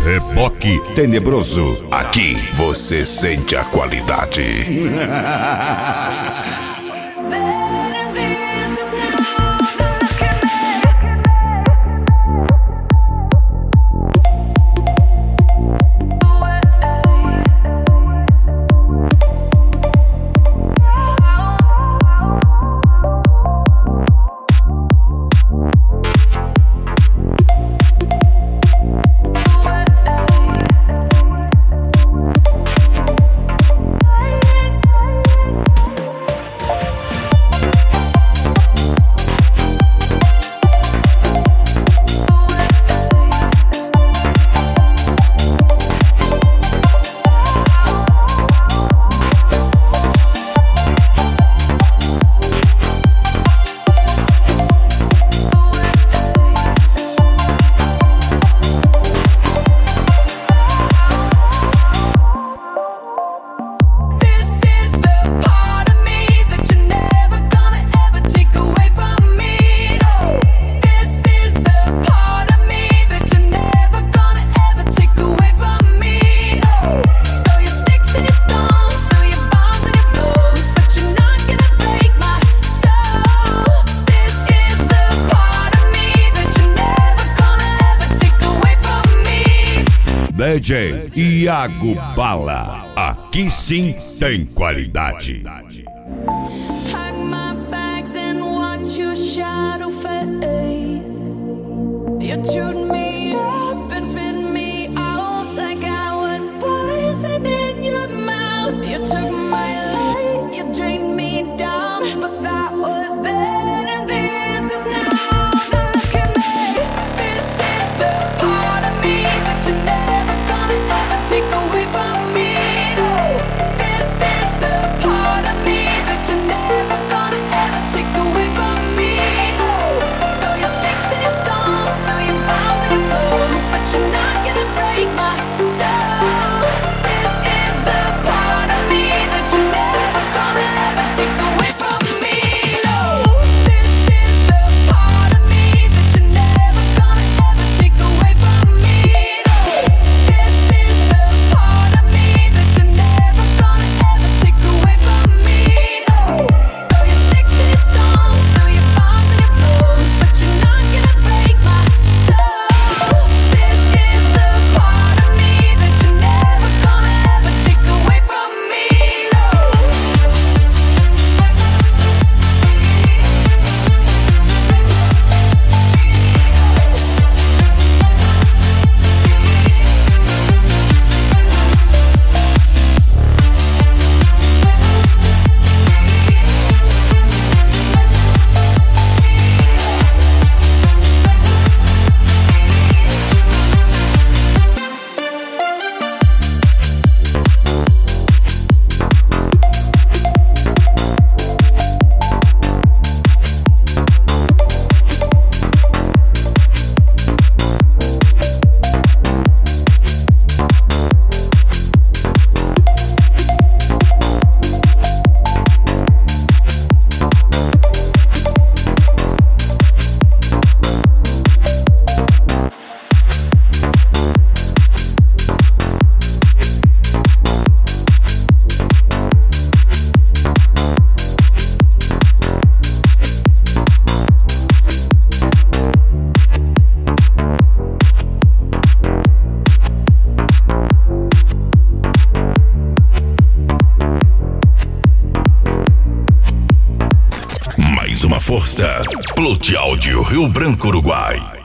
Reboque Tenebroso. Aqui você sente a qualidade. DJ Iago Bala, aqui sim tem qualidade. Pack my bags and watch your shadow fade. You chewed me up and spit me out like I was poison in your mouth. You took my light, you drained me down, but that was then and this is now. Look at me, this is the part of me that you never gonna ever take away from me. No, this is the part of me that you never gonna ever take away from me. No, throw your sticks and your stones, throw your bombs and your blows, but you're not gonna break my soul. This is the part of me that you never gonna ever take away from me. No, this is the part of me that you never gonna ever take away from me. No, this is the part of me that you never gonna ever take away from me. No, throw your sticks and your stones, throw your bombs and your blows, but you're not gonna break my soul. This is the part of me that you never gonna ever take away from me. No. Mais uma força. Plute Áudio Rio Branco, Uruguai.